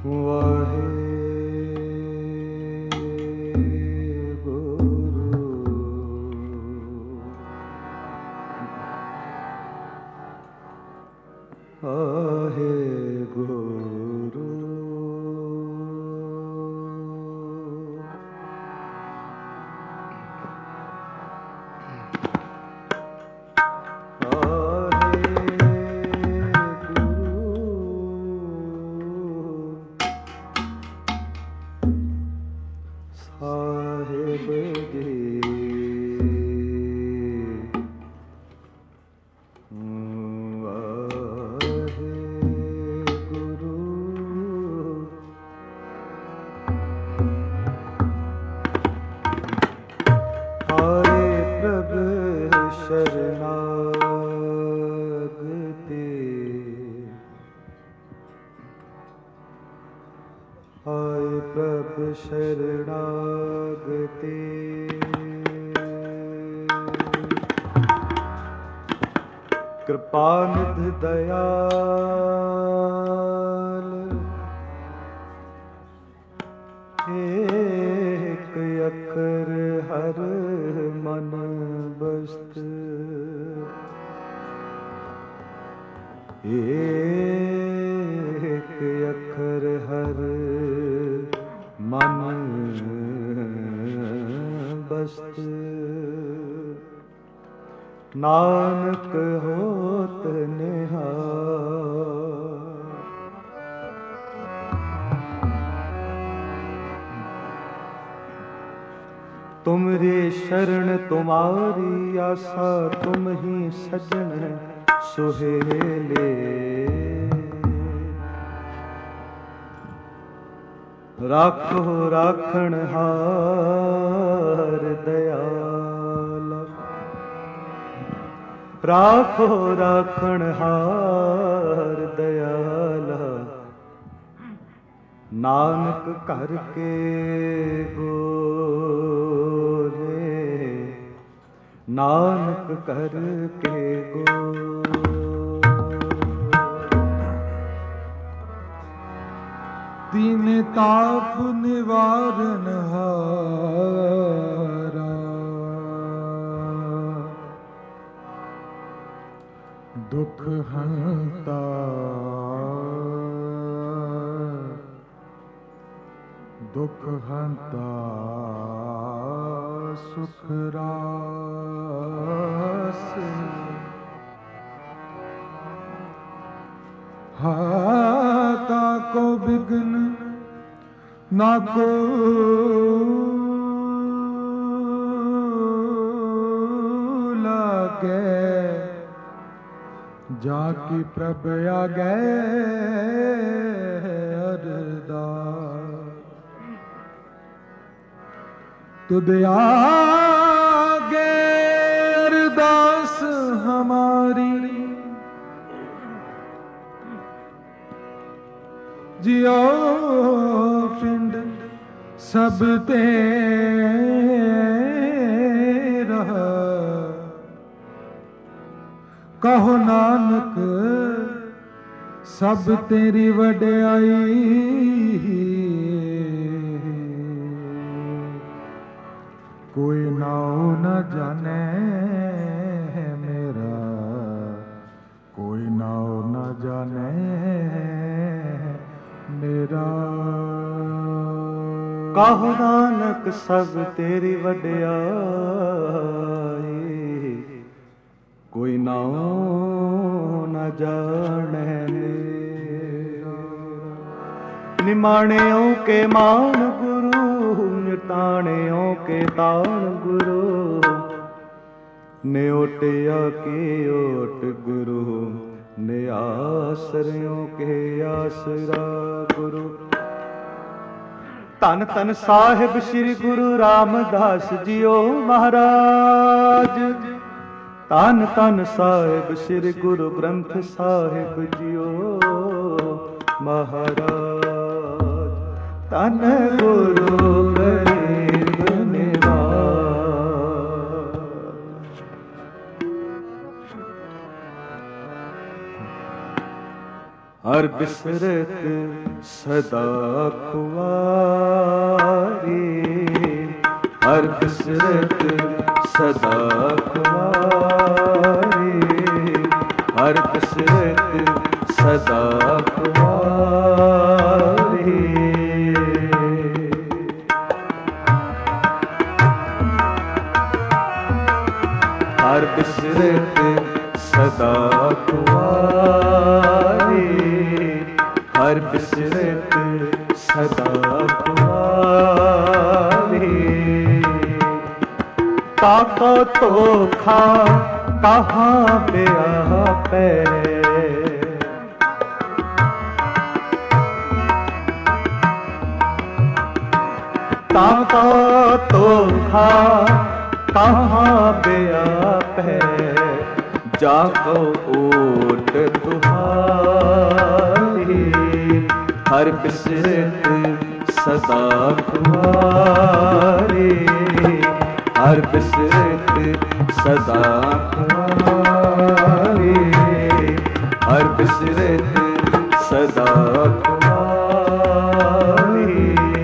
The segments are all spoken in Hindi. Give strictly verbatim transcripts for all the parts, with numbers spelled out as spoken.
कृपानिध दयाल एक अखर हर मन बस्त एक अखर हर मन बस्त नानक होत निहाल। तुमरी शरण तुम्हारी आशा तुम ही सजन सुहेले। राखो राखण हार दयाल। राखो राखण हार दयाला। नानक करके गोरे नानक करके गो। दीन ताप निवारण हारा दुख हंता दुख हंता सुख रास। हाता को विघ्न ना को लागे। जाकी प्रभ आगे अरदास। तुद आगे अरदास हमारी जियो पिंड सब तेरा। कहो नानक सब तेरी वड्याई। कोई नाऊ न जाने मेरा कोई नाऊ न जाने मेरा। कहो नानक सब तेरी वड्याई। कोई नाऊ न जाने मेरा। निमाणियों के मान गुरु निताणियों के ताण गुरु। न्योटिया के ओट गुरु निआसरियों के आसरा गुरु। धन धन साहिब श्री गुरु रामदास जियो महाराज। धन धन साहिब श्री गुरु ग्रंथ साहिब जियो महाराज। धन गुरु गरीब निवाज। हर बिसरत सदा खुआरी, हर बिसरत सदा खुआरी, हर बिसरत सदा खुआरी। हर बिसरत सदा खुआरी, हर बिसरत सदा खुआरी। ताको तो खा कहाँ पे आपे, ताको तो खा कहाँ पे आपे, जाको ओट तुहारी। हर बिसरत सदा खुआरी, हर बिसरत सदा खुआरी, हर बिसरत सदा खुआरी।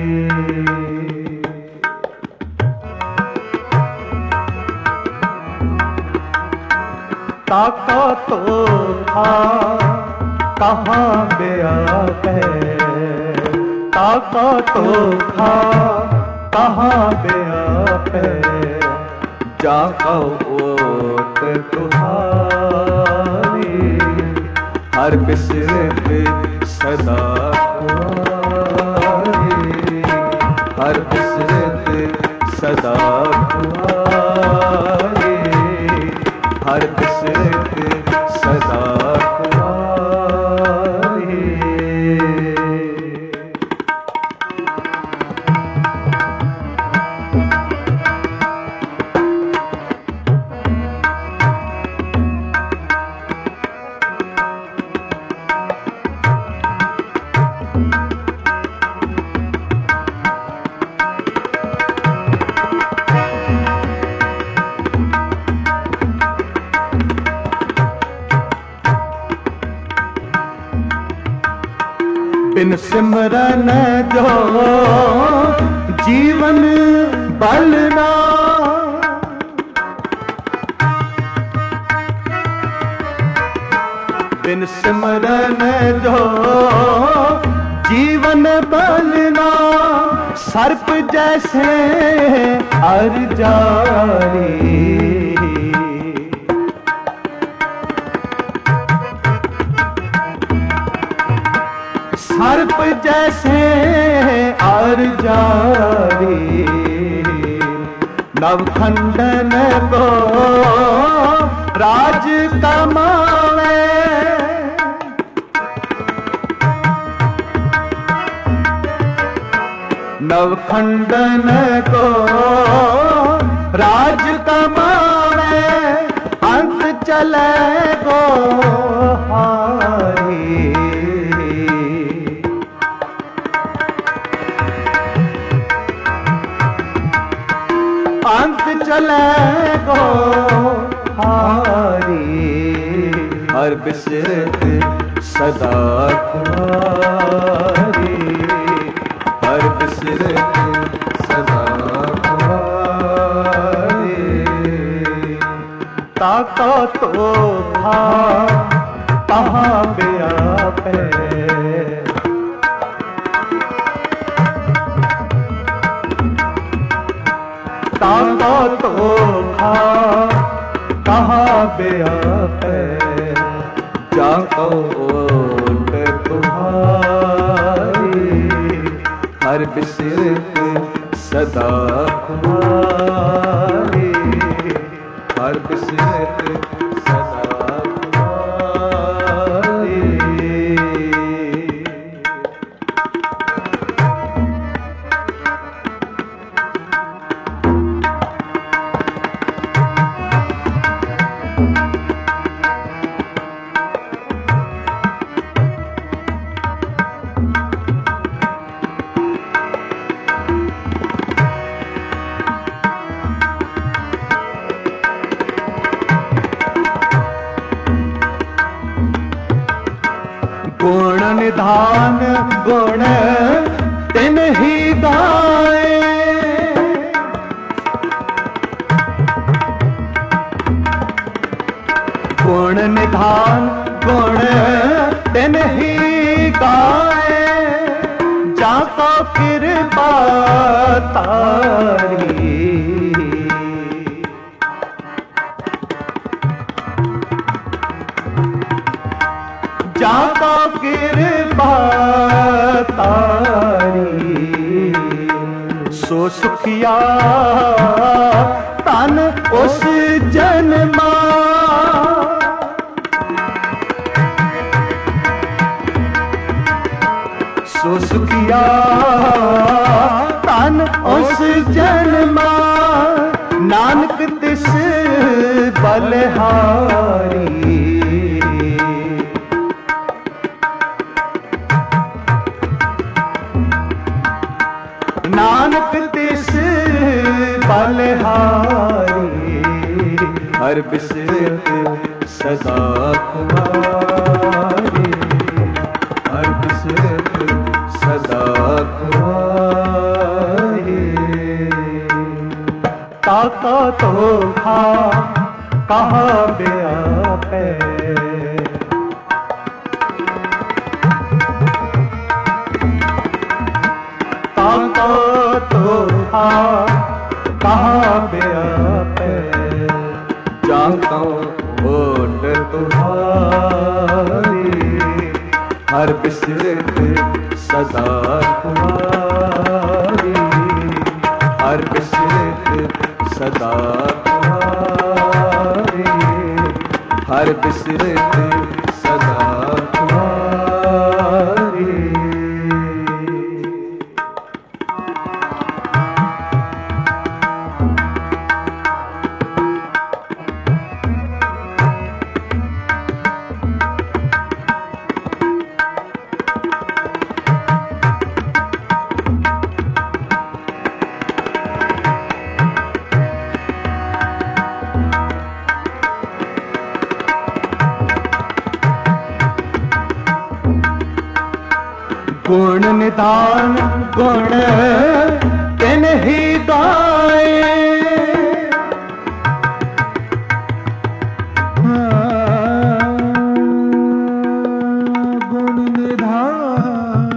ताका तो था कहाँ बेआ है, ताका तो था कहाँ बेआ है, जाको ओट तुहारी। हर बिसरत सदा खुआरी, हर बिसरत सदा खुआरी, हर बिसरत सदा खुआरी। बिन सिमरन जो जीवन बलना, बिन सिमरन जो जीवन बलना, सर्प जैसे हर जारी। सर्प जैसे आर जारी, नवखंडन को राज कमावे, नवखंडन को राज कमावे, अंत चले गो हारी। अंत चले गो हारी। हर बिसरत सदा खुआरी, हर बिसरत सदा खुआरी। ताको तो था कहाँ बेआ पे, ताको तो खा कहाँ बेआ है, जाको ओट तुहारी। हर बिसरत सदा खुआरी, हर बिसरत सदा खुआरी। निधान गुण तिन ही गाए। गुण निधान गुण तिन ही गाए, जाका कृपा तारी। जाका कृपा तारी, सो सुखिया तन उस जन्मा। सो सुखिया तन उस जन्मा, नानक तिस बलिहारी। नानक तिस बलिहारी, हर बिसरत सदा कुमारी। हर बिसरत सदा कुमारी। ताका तो खा कहाँ व्यापे, ताका तो खा कहाँ व्यापे, जाता ओट तुम्हारी। हर बिसरत सदा कुमारी। हर बिसरत सदा कुमारी। हर बिसरत सदा कुमारी। गुण निधान गुण तिन ही गाए। गुण निधान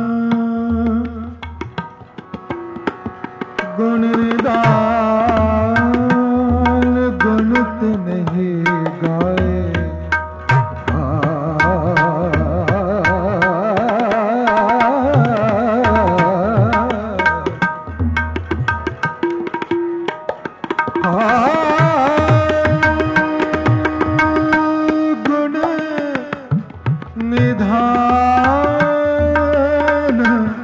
गुण निधान गुण तिन ही गाए। गुण निधान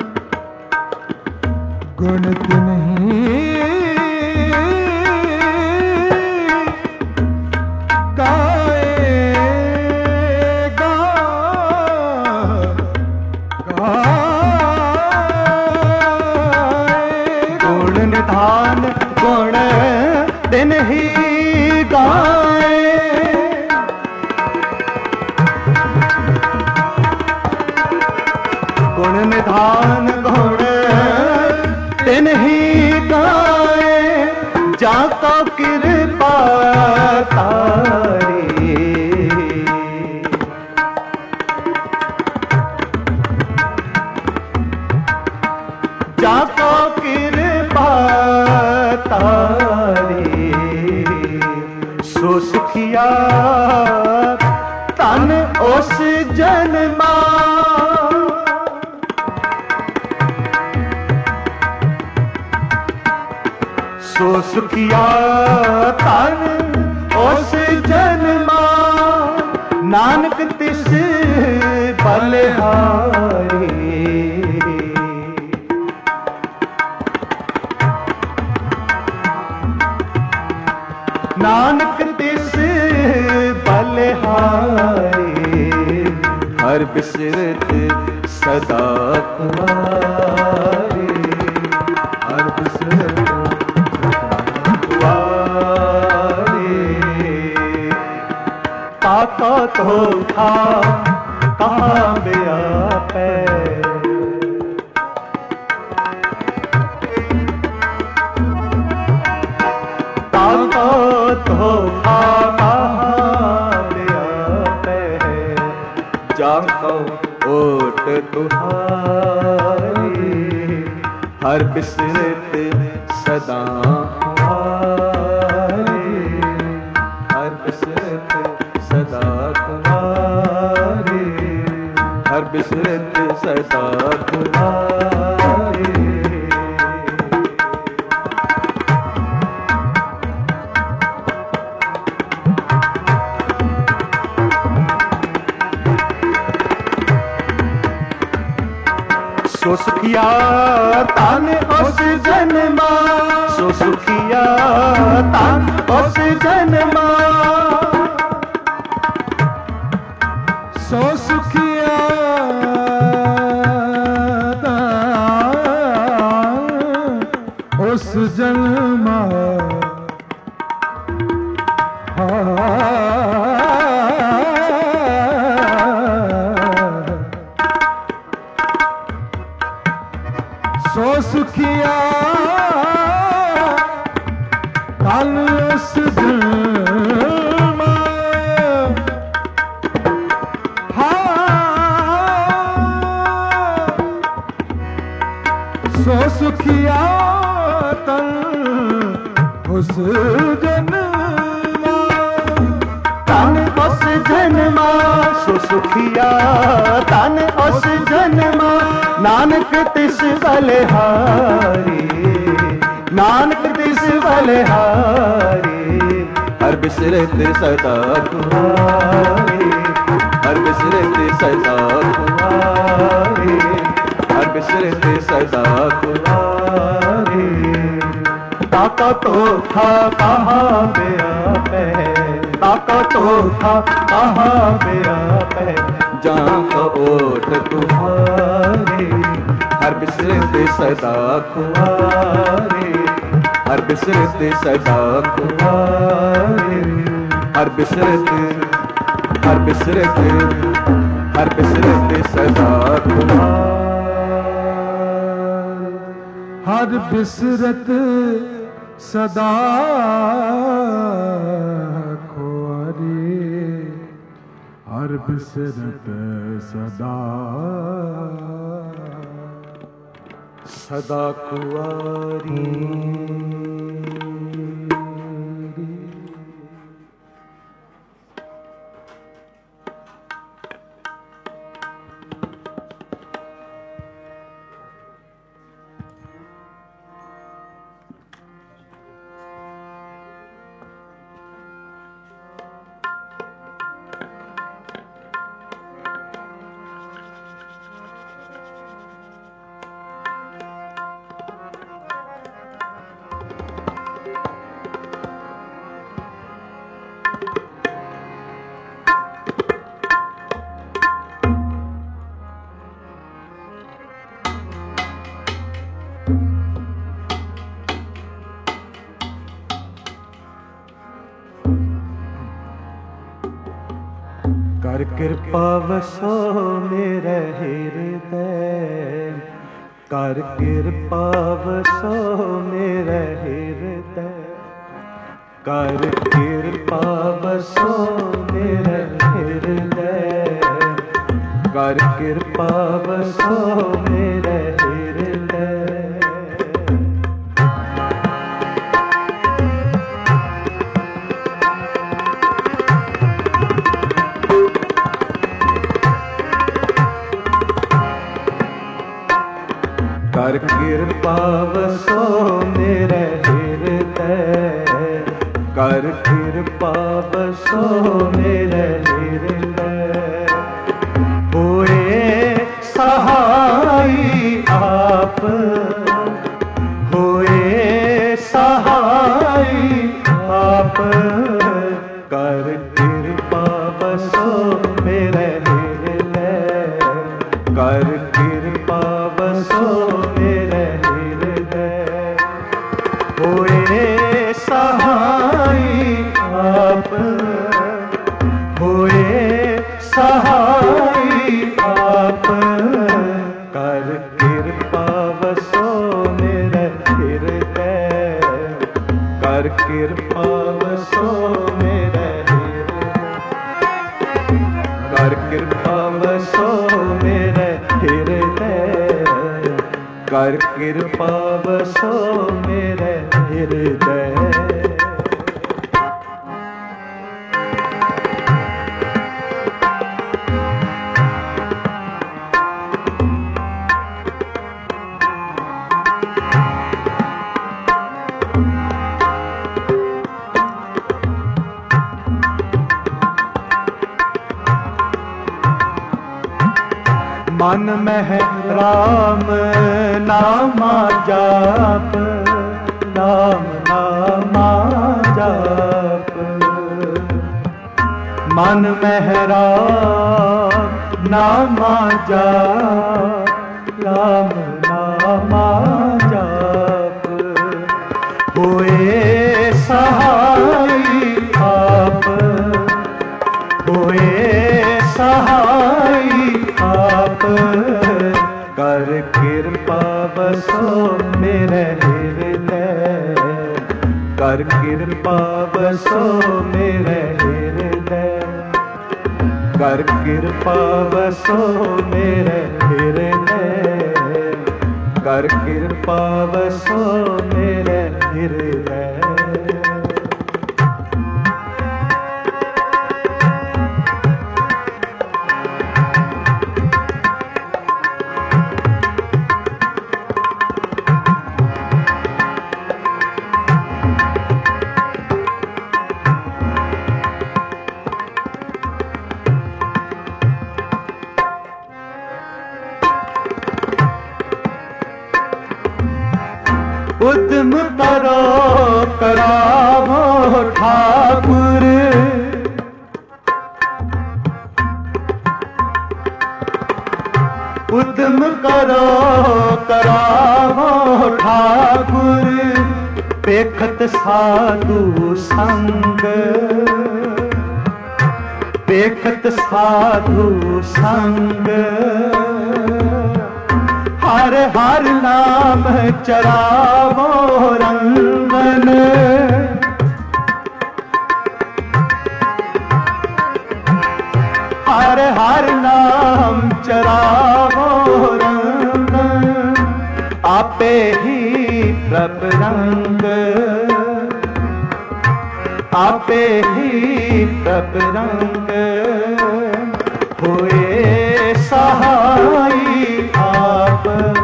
गुण तिन ही गाएगा। गुण निधान गुण तिन ही गाए। गुण निधान गुण तिन ही गाए, जाका कृपा तारी। जाका कृपा तारी, सो सुखिया तन उस जन्मा। सो सुखिया तन उस जन्मा, नानक तिस बलिहारी। नानक तिस बलिहारी, हर बिसरत सदा कुमारी। हर बिसरत ताका तो था कहाँ व्यापे। कुंवारी, हर बिसरत सदा कुंवारी, हर बिसरत सदा कुंवारी, हर बिसरत सदा कुंवारी। सो सुखिया तान उस जन्मा, सो सुखिया तान उस जन्मा, सो सुखिया तान उस जन्मा, सो सुखिया कल उस जन्मा, सो सुखिया तन उस जन्मा, तन उस जन्मा, सो सुखिया तन उस जन्मा, नानक तिस बलिहारी, नानक तिस बलिहारी, हर बिसरत सदा कुंवारी, हर बिसरत सदा कुंवारी, हर बिसरत सदा कुंवारी। ताका तो था कहाँ गया पे, ताका तो था कहाँ गया पे, जान का ओठ तुम्हारी, हर बिसरत सदा कुंवारी, हर बिसरत सदा कुंवारी, हर बिसरत, हर बिसरत, हर बिसरत सदा कुंवारी, हर बिसरत सदा कुंवारी, हर बिसरत सदा सदा कुंवारी। कर कृपा वसो मेरे हृदय, कर कृपा वसो मेरे हृदय, कर कृपा वसो मेरे हृदय, कर कृपा वसो मेरे हृदय। कर कृपा वसो मेरे हृदय, कर कृपा बसो मेरे हृदय। हुए सहाई आप, हुए सहाई आप, कर कृपा बसो मेरे हृदय, कर कृपा बसो मेरे हृदय। हुए सहाई आप, हुए सहाई आप, कर कृपा बसो मेरे हृदय, कर कृपा बसो मेरे हृदय, कर कृपा बसो मेरे हृदय। कर कृपा बसो मेरे हृदय। मन में राम नामा जाप, राम नामा जाप। मन में राम नामा जाप, राम नामा जाप। होए सहाय आप, होए सहाय आप। कर कृपा बसो मेरे हृदय, कर कृपा बसो मेरे हृदय, कर कृपा बसो मेरे हृदय, कर कृपा बसो मेरे हृदय। उद्यम करो करावो ठाकुर, उद्यम करो करावो ठाकुर। पेखत साधु संग, पेखत साधु संग। हर हर नाम चरावो रंगन, हर हर नाम चरावो रंगन। आपे ही प्रभ रंग, आपे ही प्रभ रंग। होए सहाय आप,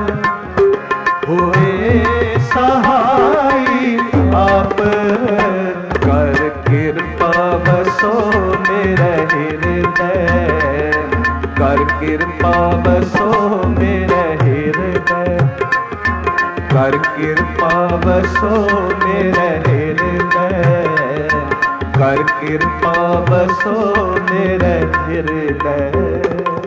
होए सहाय आप। कर कृपा बसो मेरे हृदय, कर कृपा बसो मेरे हृदय, कर कृपा बसो मेरे हृदय, कर कृपा बसो मेरे हृदय।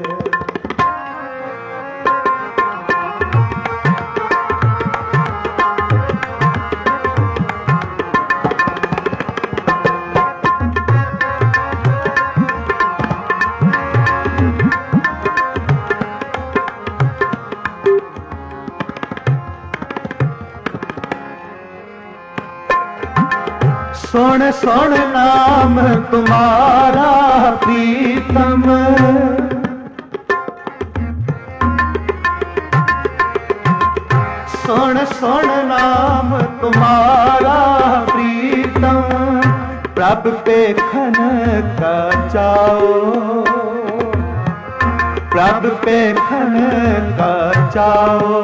सुन सुन नाम तुम्हारा प्रीतम, सुन सुन नाम तुम्हारा प्रीतम। प्रभ पेखन का चाओ, प्रभ पेखन का चाओ।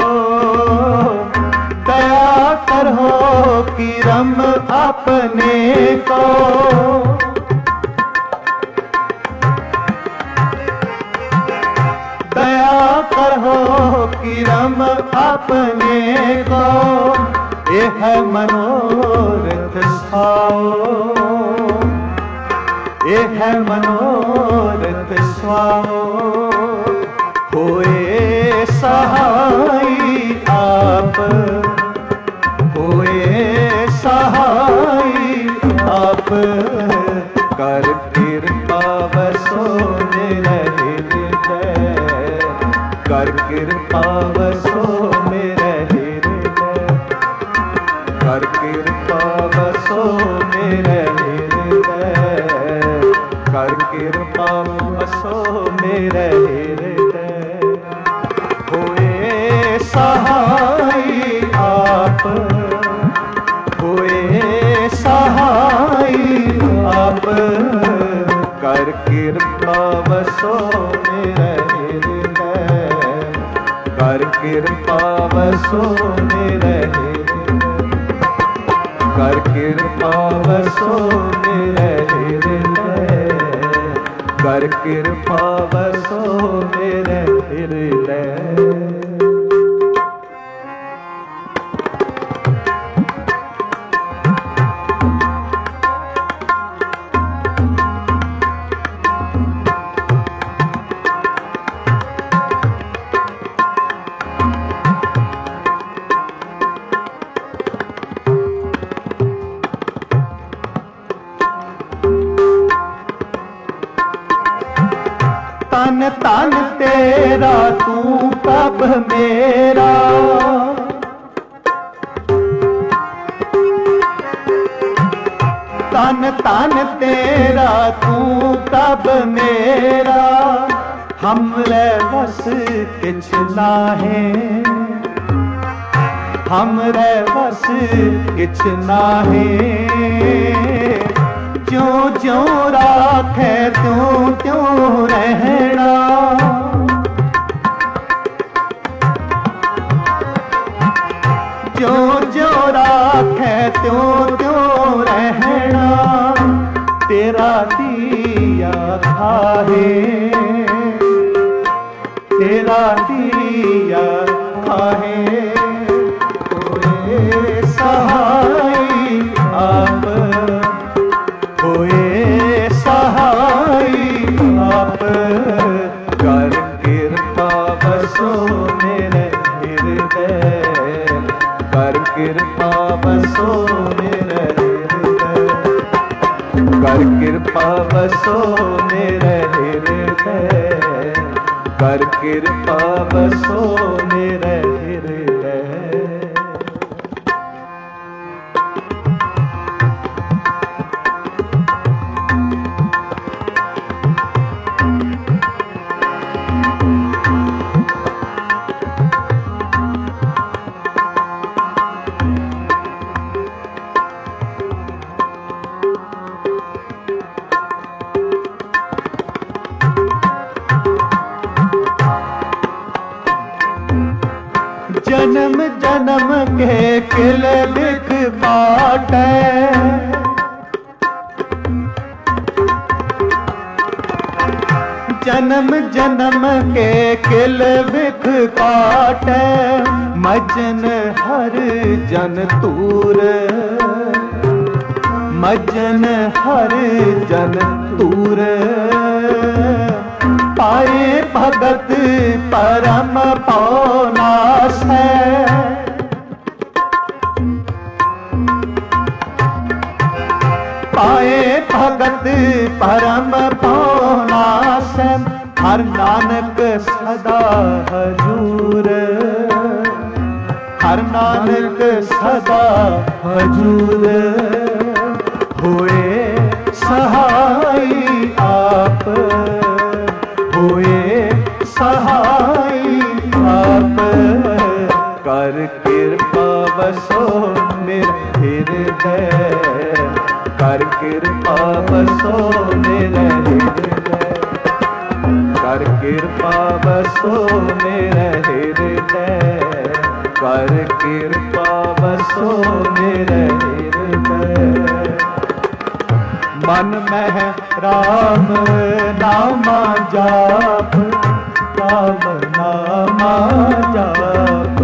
दया करो कि रम अपने को, दया करो कि रम अपने को। यह मनोरथ स्वाओ, यह मनोरथ स्वाओ। होए सहाय आप, होए सहाय आप। कर कृपा बसो मेरे हृदय, कर कृपा बसो मेरे हृदय, कर कृपा बसो मेरे हृदय, कर कृपा बसो मेरे हृदय। होए सहाय बसो मेरे हृदय, कर कृपा बसो मेरे हृदय, कर कृपा बसो मेरे हृदय, कर कृपा बसो मेरे हृदय। तन तन तेरा तू कब मेरा, तन तन तेरा तू कब मेरा, हमरे बस किछ नाहे, हमरे बस किछ नाहे, ज्यों ज्यों राखे त्यों त्यों रहना, ज्यों ज्यों राखे त्यों त्यों रहना, तेरा दिया खाहे, तेरा दिया खाहे, कोई सहाय आप, होए सहाय आप, कर कृपा बसो मेरे हृदय, कर कृपा बसो मेरे हृदय, कर कृपा बसो मेरे हृदय, कर कृपा बसो मेरे हृदय। जन्म जन्म के किल बिख बाटे, जन्म जन्म के किल बिख काटे, मजन हर जन तूर, मजन हर जन तूर, पाए भगत परम पौनास है, पाए भगत परम पौनास है, हर नानक सदा हजूर, हर नानक सदा हजूर, होए सहाय आप, होए सहाय आप, कर कृपा बसो मेरे हृदय, कर कृपा बसो मेरे हृदय, कर कृपा बसो मेरे हृदय, कर कृपा बसो मेरे हृदय। मन में राम नामा जाप, राम नामा जाप,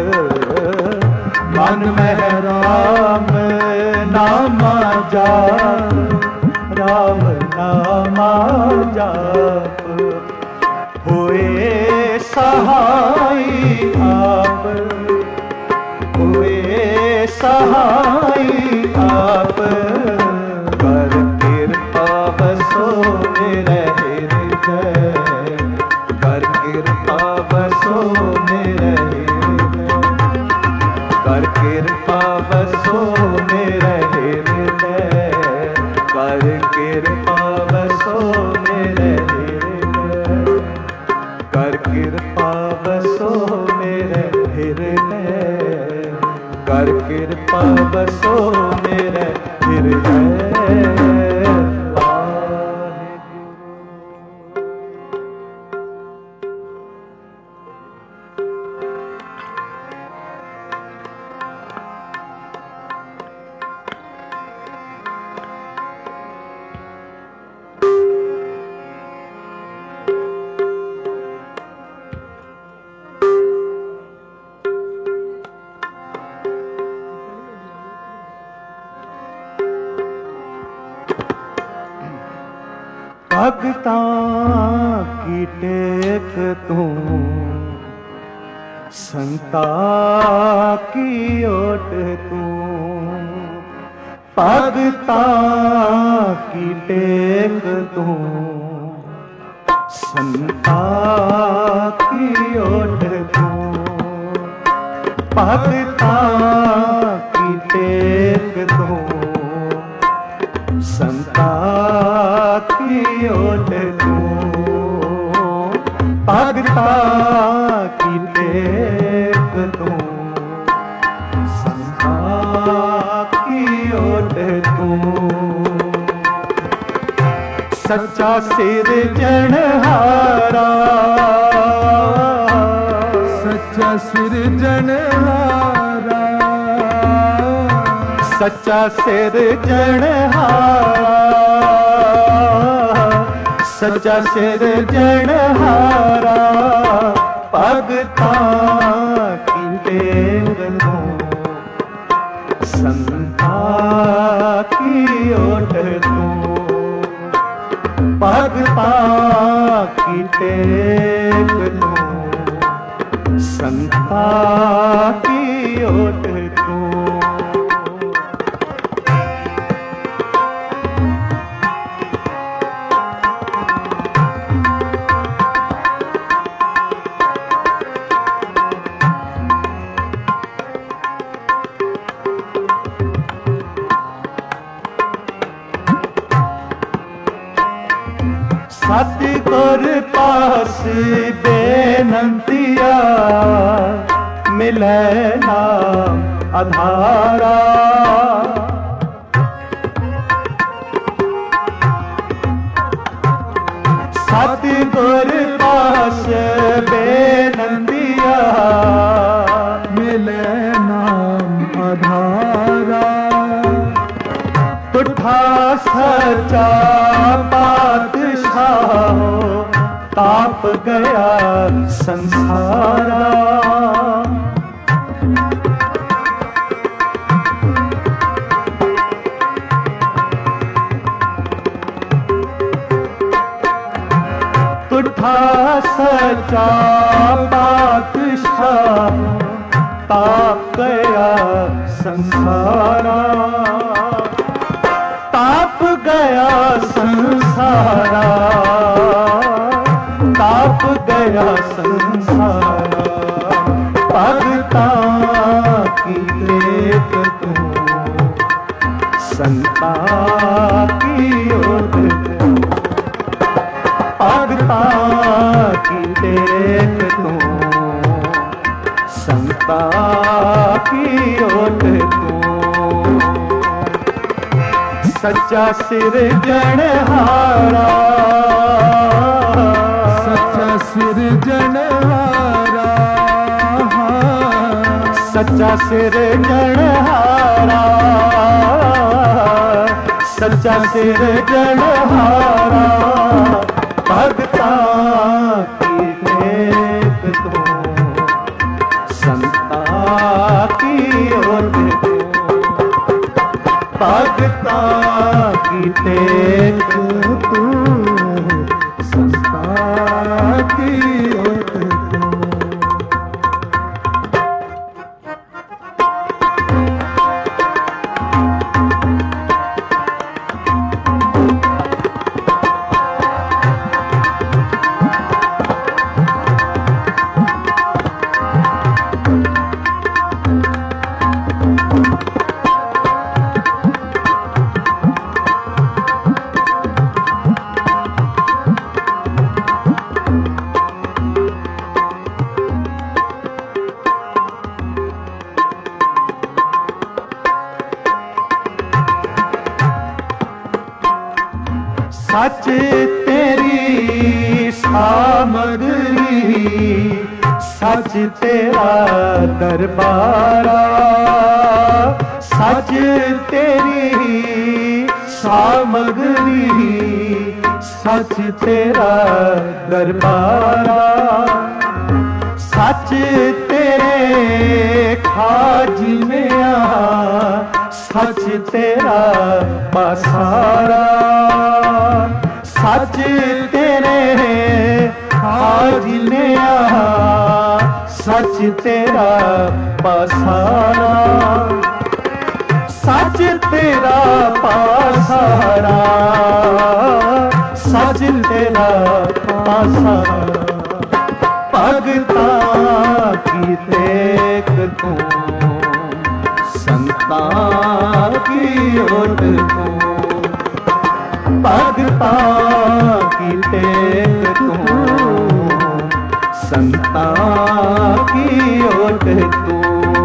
मन में राम नामा जाप, राम नामा जाप, होए सहाय आप, हुए सहाय आप, कर कृपा बसो मेरे हृदय, कर कृपा बसो मेरे हृदय, कर कृपा बसो मेरे हृदय, कर कृपा बसो मेरे हृदय, कर कृपा बसो मेरे हृदय, कर कृपा बसो मेरे हृदय। भगतां की टेक तू, संता की ओट तू। भगतां की टेक तू, संता की ओट तू। भगतां की टेक तू, संता की ओट तू। भगतां की टेक तू, संता की ओट तू। सच्चा सिरजनहारा, सच्चा सिरजनहारा, सच्चा सिरजनहारा, सच्चा सिरजनहारा। भगतां की टेक तू, संता की ओट तू। भगतां की टेक तू, संता की ओट तू। सतगुर पास बेनंतिया, मिले नाम आधारा। सतगुर पास बेनंतिया, मिले नाम आधारा। तुठा सच्चा पातशाह, ताप गया संसारा। तुठा सच्चा पातशाह, ताप गया संसारा। ताप गया संसारा, ताप गया संसारा। भगतां की टेक तू, संता की ओट तू। भगतां की टेक तू, संता की ओट तू। सच्चा सिरजनहारा, सच्चा सिरजनहारा, सच्चा सिरजनहारा, सच्चा सिरजनहारा। भगतां की टेक तू, संता की ओट तू। भगतां की टेक तू, संता की ओट तू। सच तेरी सामग्री, सच तेरा दरबारा। सच तेरी सामग्री, सच तेरा दरबारा। सच तेरे खाजिमिया, सच तेरा बसारा। सच तेरे हाजिने सच तेरा पसारा, सच तेरा पसारा, सच तेरा पसारा। भगता की टेक तू, संता की ओट तू, भगता की टेक तू, संता की ओट तू।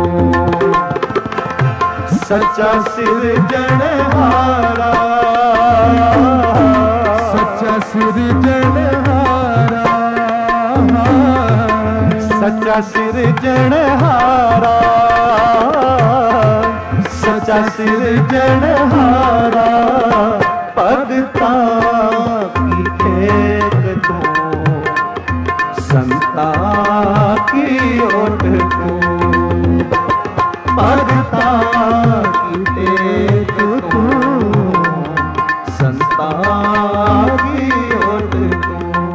सच्चा सिरजनहारा, सच्चा सिरजनहारा, सच्चा सिरजनहारा, सच्चा सिरजनहारा। भगता की टेक तू, संता की ओट तू, भगता की टेक तू, संता की ओट तू।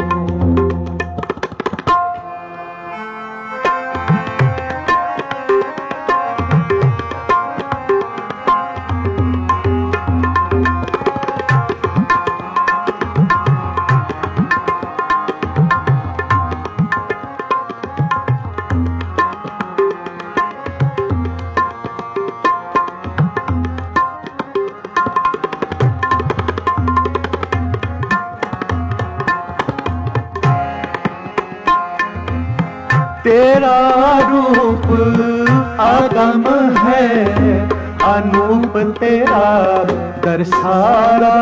तेरा रूप आगम है, अनूप तेरा दर्शारा।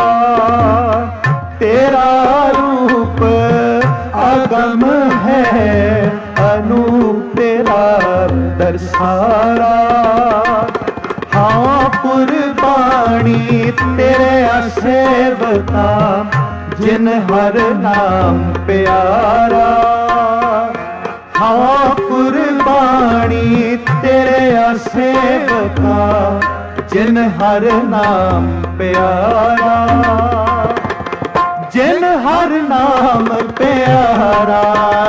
तेरा रूप आगम है, अनूप तेरा दर्शारा। हाँ कुर्बानी तेरे सेवका, जिन हर नाम प्यारा। हाँ कुर्बानी तेरे सेवका, जिन हर नाम प्यारा, जिन हर नाम प्यारा,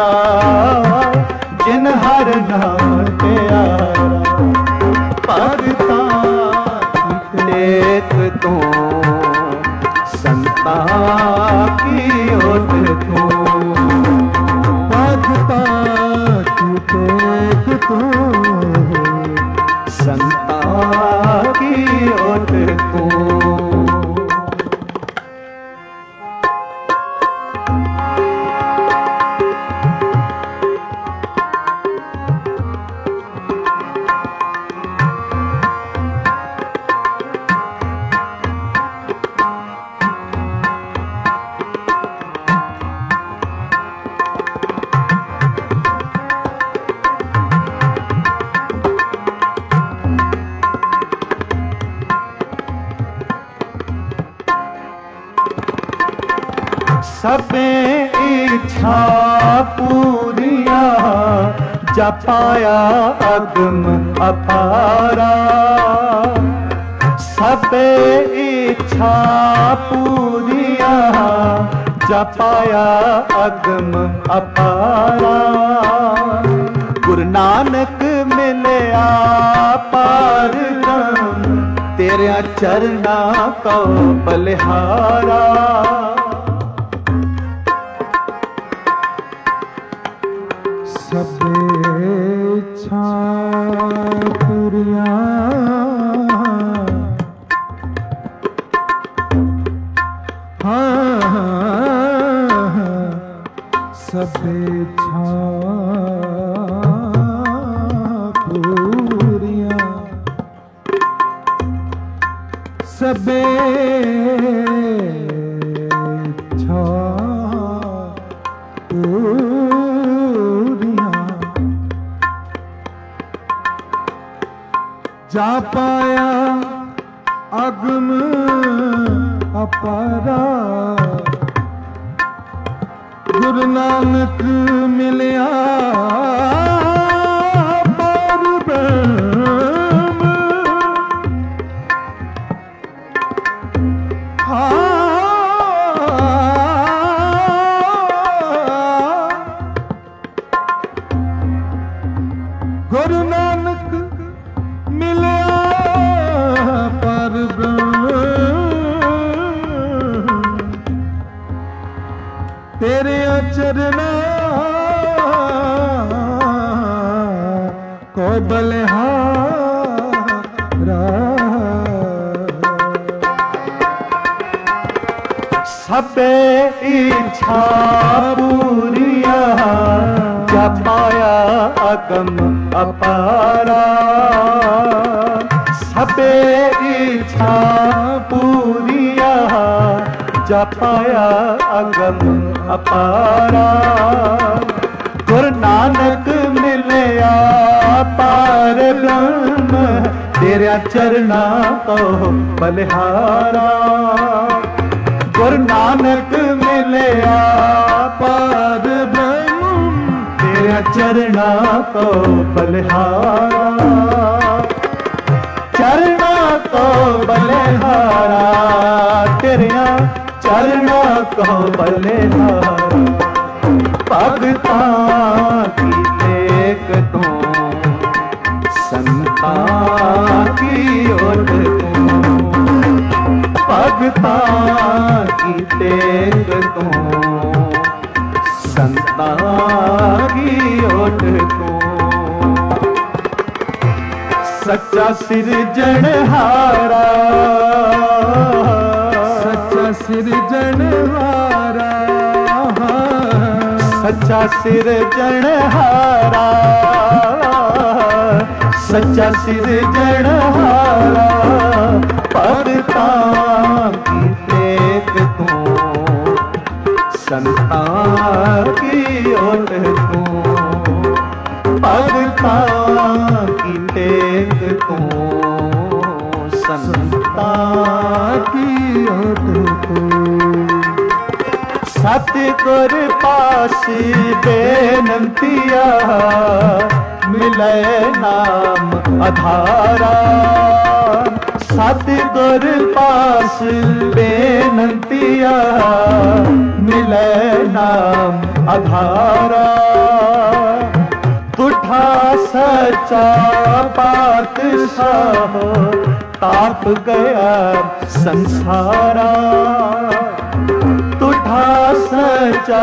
जिन हर नाम प्यारा। भगता की टेक तू, संता की ओट तू, भगता की टेक तू, संता की ओट तू। सबे इच्छा पूरिया, जपाया अगम अपारा। सबे इच्छा पूरिया, जपाया अगम अपारा। गुरु नानक मिलया पार ब्रह्म, तेरे चरना को बलिहारा। सबे इच्छा पूरिया, हाँ सबे इच्छा पूरिया, सबे इच्छा जा पाया अगम अपारा। गुरु नानक मिलया पार ब्रह्म, हाँ गुरु नानक मिलिया पर तेरे चरना को बलिहारा। सबे इच्छा पूरिया जपाया अगम अपारा। सबे इच्छा पूरिया जपाया अगम अपारा। गुरु नानक मिलिया पार ब्रह्म तेरा चरना को बलिहारा। गुरु नानक मिलिया पार ब्रह्म तेरा चरना को बलिहारा। चरना को बलिहारा तेरिया चरना को बलिहारा। भगतां की टेक तू संतां की ओट तू। भगतां की टेक तू संतां की ओट तू। सच्चा सिरजनहारा सच्चा सिरजनहारा। सच्चा सिरजनहारा सच्चा सिरजनहारा। भगतां की टेक तू संतां की ओट तू। भगतां की टेक तू संतां की ओट तू। सतगुर पास बेनंतिया मिले नाम आधारा। सतगुर पास बेनंतिया मिले नाम आधारा। तुठा सच्चा पातशाह ताप गया संसारा। तुठा सच्चा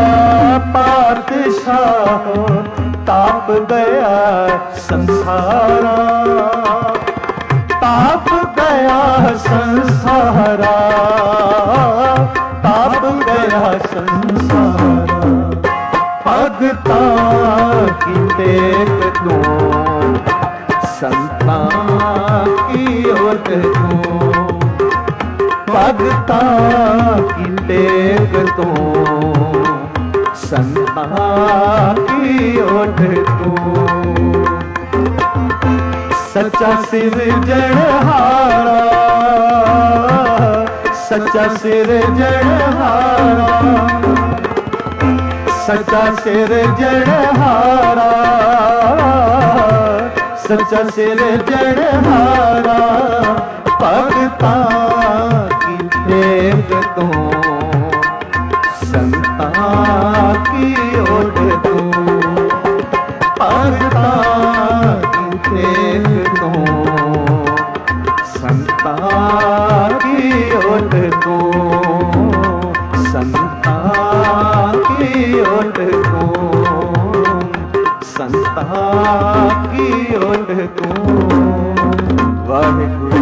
पातशाह ताप गया संसारा। ताप गया संसारा ताप गया संसारा। भगतां की टेक तू संतां की ओट तू। भगतां की टेक तू संतां की ओट तू। सच्चा सिरजनहारा सच्चा सिरजनहारा। सच्चा सिरजनहारा सच्चा सिरजनहारा। भगतां की टेक तू संतां की ओट तू। भगतां की टेक तू संतां की ओट तू। संतां की ओट तू संतां की ओट तू। वाहिगुरु।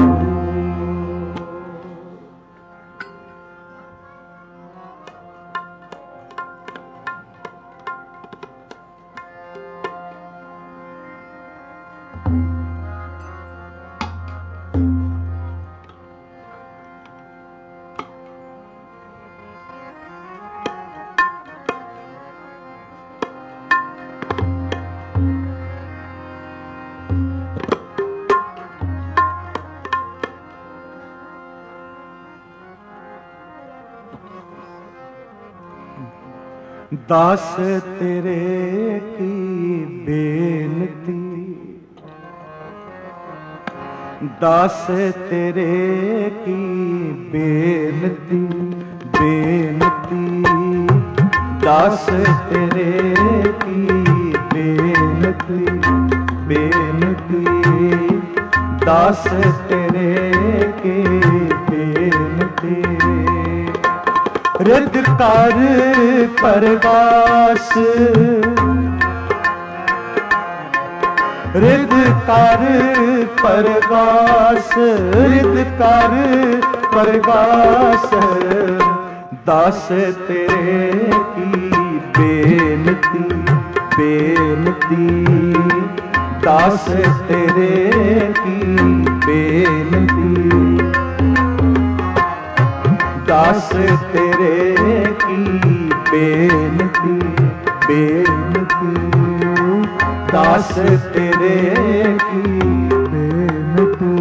दास तेरे की बेनती दास तेरे की बेनती बेनती दास तेरे की बेनती बेनती, दास तेरे की बेनती। रिद कर परगास, रिद कर परगास, रिद कर परगास, दास तेरे की बेनती, बेनती, दास तेरे की बेनती, दास तेरे की बेनती, बेनती, दास तेरे की बेनती।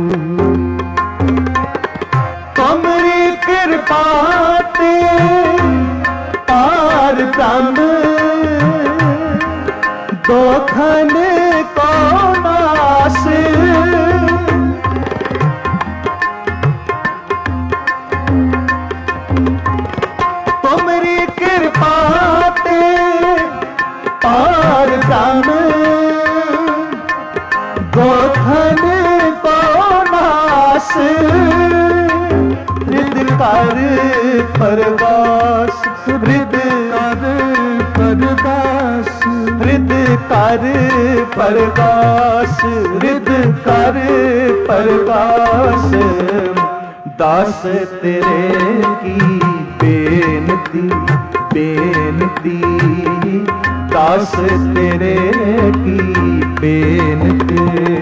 तुमरी कृपा ते पार ब्रह्म, दोखन को नास, तुमरी कृपा ते पार ब्रह्म, दोखन को नास। रिद कर परगास, रिद कर परगास, रिद कर परगास, रिद कर परगास, दास तेरे की बेनती, बेनती, दास तेरे की बेनती,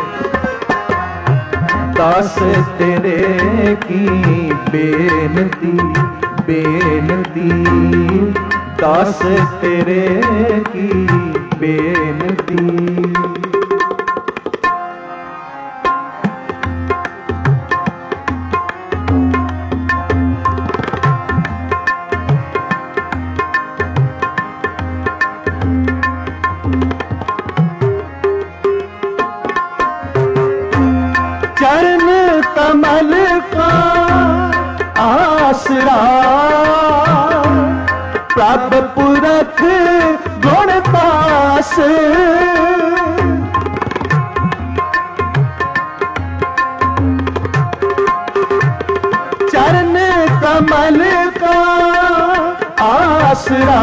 दास तेरे की बेनती, बेनती, दास तेरे की बेनती। चरण कमल का आसरा, प्रभ पुरख गुणदास, चरण कमल का आसरा,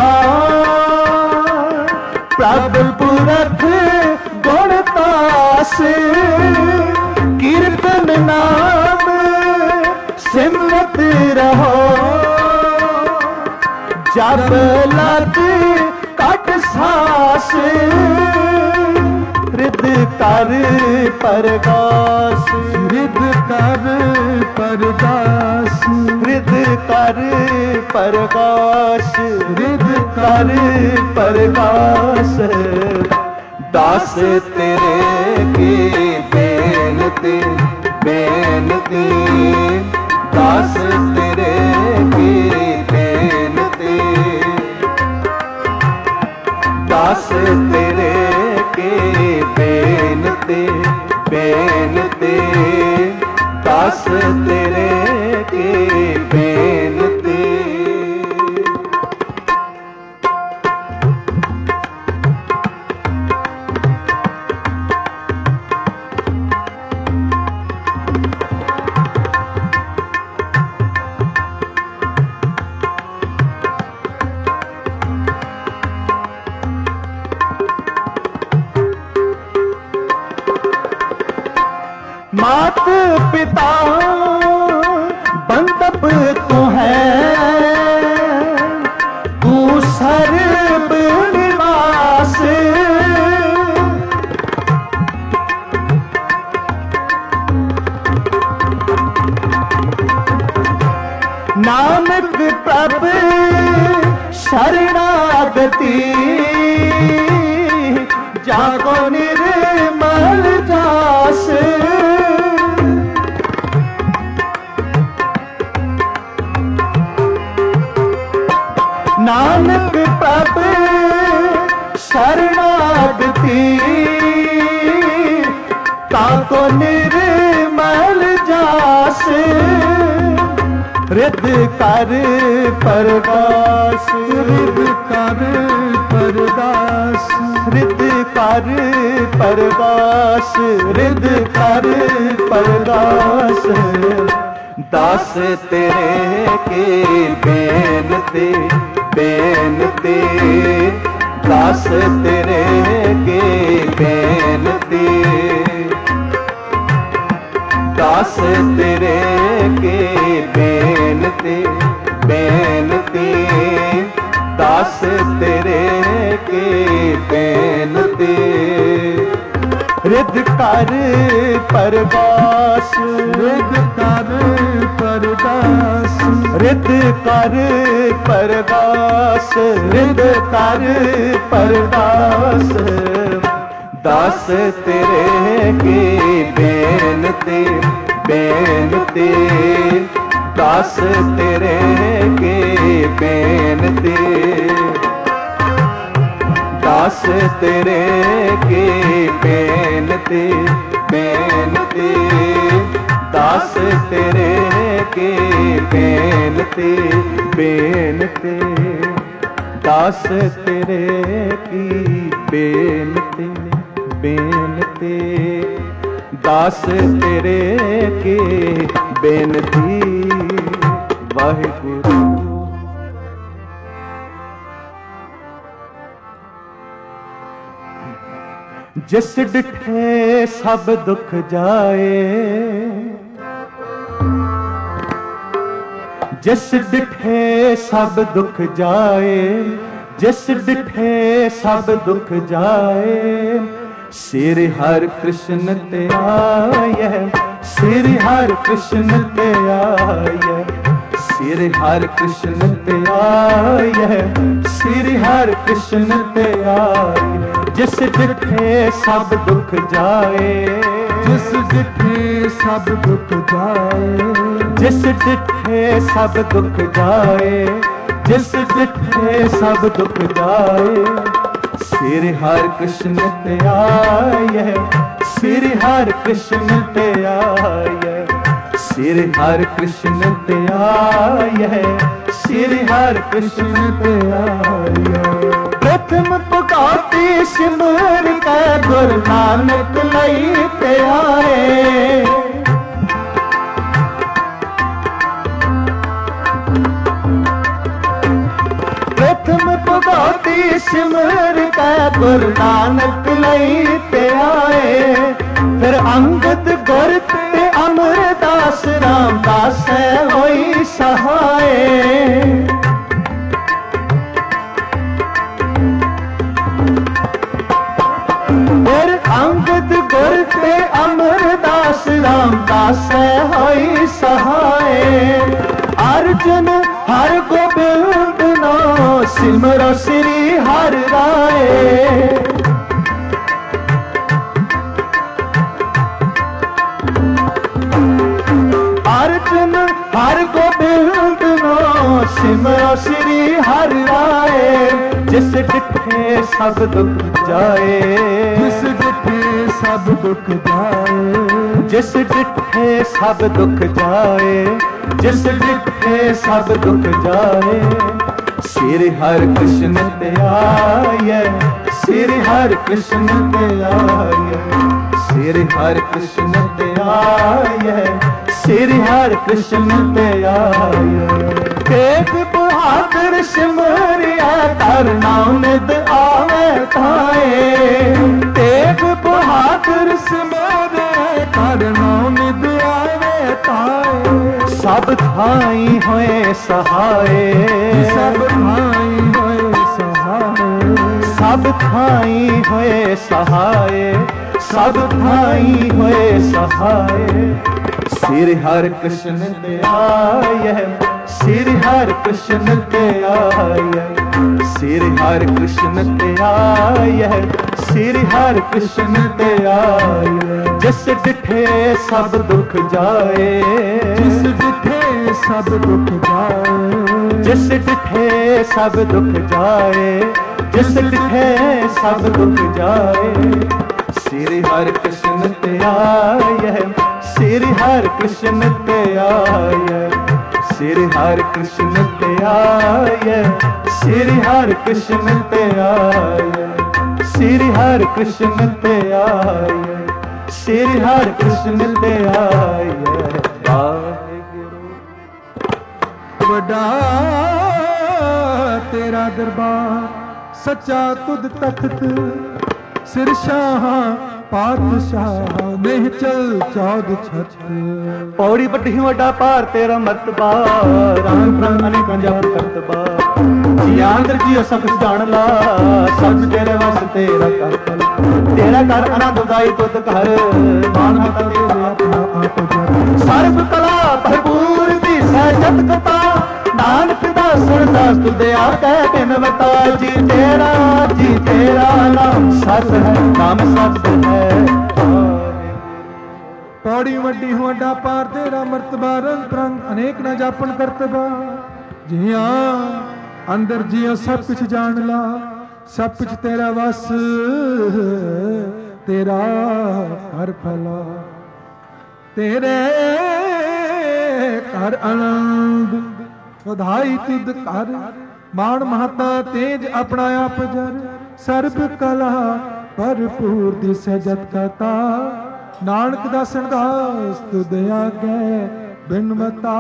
प्रभ पुरख गुणदास। कीर्तन नाम सिमरत रहो, जब लग कट सांस। रिद कर परगास, रिद कर परगास, रिद कर परगास, रिद कर परगास, दास तेरे की बेनती, बेनती, दास तेरे की बेनती, दास तेरे की बेनती, बेनती, दास तेरे की बेनती। मात पिता बंदप तू है, तू सर्व निवास। नानक प्रभ शरणागति, जागो निर्मल जास। नानक प्रभ शरणागति, ताको निर्मल जास। रिद कर परगास, रिद कर परगास, रिद कर परगास, रिद कर परगास। दास तेरे के बेनती बेनती, दास तेरे के बेनती, दास तेरे के बेनती बेनती, दास तेरे के बेनती। रिद कर परगास, रिद कर परगास, रिद कर परगास, रिद कर परगास। दास तेरे की बेनती बेनती, दास तेरे की बेनती, दास तेरे की बेनती बेनती, दास तेरे की बेनती बेनती, दास तेरे की बेनती बेनती, दास तेरे की बेनती। वाहिगुरु। जिस डिठे सब दुख जाए, जिस डिठे सब दुख जाए, जिस डिठे सब दुख जाए। श्री हर कृष्ण ते आए, श्री हर कृष्ण ते आए, श्री हर कृष्ण ते आए, श्री हर कृष्ण ते आए। जिस डिठे सब दुख जाए, जिस डिठे सब दुख जाए, जिस डिठे सब दुख जाए, जिस डिठे सब दुख जाए। श्री हर कृष्ण ते आए, श्री हर कृष्ण ते आए, श्री हर कृष्ण ते आए, श्री हर कृष्ण ते आए। प्रथम पुकाती सिमर कै गुरु नानक लई ते आए। प्रथम पुकाती सिमर कै गुरु नानक लई ते आए। फिर अंगद गुर ते अमरदास रामदास होई सहाय। फिर अंगद गुर ते अमरदास रामदास होई सहाय। अर्जुन हर गोबिंद नो सिमरो श्री हर राय। अर्जुन हर गोबिंद नो सिमरो श्री हर राय। जिस डिठे सब दुख जाए, जिस डिठे सब दुख जाए, जिस डिठे सब दुख जाए, जिस डिठे सब दुख जाए। श्री हर कृष्ण ते आए, श्री हर कृष्ण ते आए, श्री हर कृष्ण ते आए, श्री हर कृष्ण ते आए। तेग बहादुर सिमरिया कर नाम निद आवे थाए। तेग बहादुर सिमरिया कर नाम निद आवे थाए। सब थाई होए सहाय, सब थाई होए सहाय, सब थाई होए सहाय, सब थाई होए सहाय। श्री हर कृष्ण ते आए, श्री हर कृष्ण ते आए, श्री हर कृष्ण ते आए, श्री हर कृष्ण ते आए। जिस डिठे सब दुख जाए, जिस डिठे सब दुख जाए, जिस डिठे सब दुख जाए, जिस डिठे सब दुख जाए। श्री हर कृष्ण ते आए, श्री हर कृष्ण ते आए, श्री हर कृष्ण ते आए, श्री हर कृष्ण ते आए। श्री हर कृष्ण ते आए, श्री हर कृष्ण ते आए। वाहिगुरु वड्डा तेरा दरबार, सच्चा तुद तख्त, सिर शाह पातशाह, नहीं चल चौद छत। पौड़ी बड्डी वड्डा पार तेरा मर्तबा, राम प्राण अनेक जप करतबा। जिया अंदर जियो सब कुछ जान ला, सब तेरे वस तेरा कर पल। तेरा कर आनंद उदाई तुद कर, मान मता तेरे अपना आप जप। सर्व कला भरपूर दी सहजत कथा, नानक दा सुरदास तुदे आके बिनवता। जी तेरा जी तेरा नाम सत है, नाम सत है। पौड़ी वड्डी वड्डा पार तेरा मर्तबा, रंग प्रंग अनेक न जापन करतबा। जिया अंदर जियो सब कुछ जान ला, सब कुछ तेरा वस, तेरा हर फला। तेरे कर आनंद ਵਧਾਈ ਤੁਧ ਕਰ, ਮਾਣ ਮਹਤਾ ਤੇਜ ਆਪਣਾ ਆਪ ਜਰ। ਸਰਬ ਕਲਾ ਭਰਪੂਰ ਦੀ ਸਹਿਜਤ ਕਥਾ, ਨਾਨਕ ਦਾ ਸੰਦਾਸ ਤੁਧ ਆਗੇ ਬਿਨਵਤਾ।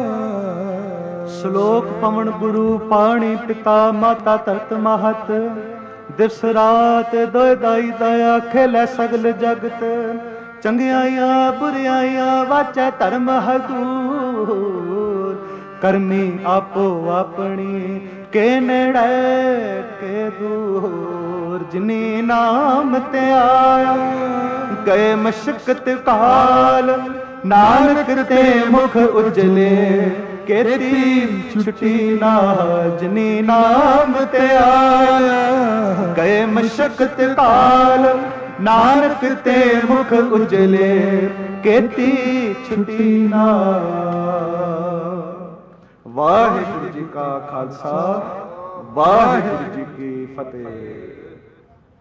ਸ਼ਲੋਕ ਪਵਨ ਗੁਰੂ ਪਾਣੀ ਪਿਤਾ ਮਾਤਾ ਧਰਤ ਮਹਤ, ਦਿਵਸ ਰਾਤ ਦੋਇ ਦਾਈ ਦਇਆ ਖੇਲੇ ਸਗਲ ਜਗਤ। ਚੰਗਿਆਈਆਂ ਬੁਰਿਆਈਆਂ ਵਾਚੈ ਧਰਮ ਹਦੂਰ, ਕਰਮੀ ਆਪੋ ਆਪਣੀ ਕੇ ਨੇੜੇ ਕੇ ਦੂਰ। ਜਿਨੀ ਨਾਮ ਤੇ ਆਇਆ ਗਏ ਮਸ਼ਕਤ ਕਾਲ, ਨਾਨਕ ਤੇ ਮੁਖ ਉਜਲੇ ਕੀਤੀ ਛੁਟੀ ਨਾ। ਜਿਨੀ ਨਾਮ ਤੇ ਆਇਆ ਗਏ ਮਸ਼ਕਤ ਕਾਲ, ਨਾਨਕ ਤੇ ਮੁਖ ਉਜਲੇ ਕੀਤੀ ਛੁਟੀ ਨਾ। ਵਾਹਿਗੁਰੂ ਜੀ ਕਾ ਖਾਲਸਾ, ਵਾਹਿਗੁਰੂ ਜੀ ਕੀ ਫਤਿਹ।